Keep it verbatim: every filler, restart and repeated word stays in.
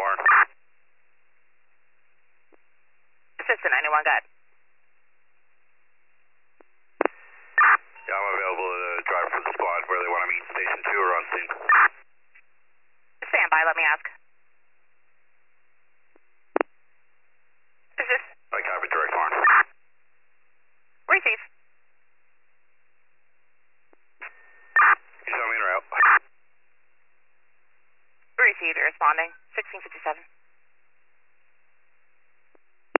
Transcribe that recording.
horn. Assistant ninety-one, got. Yeah, I'm available to drive for the squad where they want to meet. Station two or on scene. Stand by, let me ask. Is this? I copy direct horn. Receive. You tell me in or out? Receive, you're responding. sixteen fifty-seven.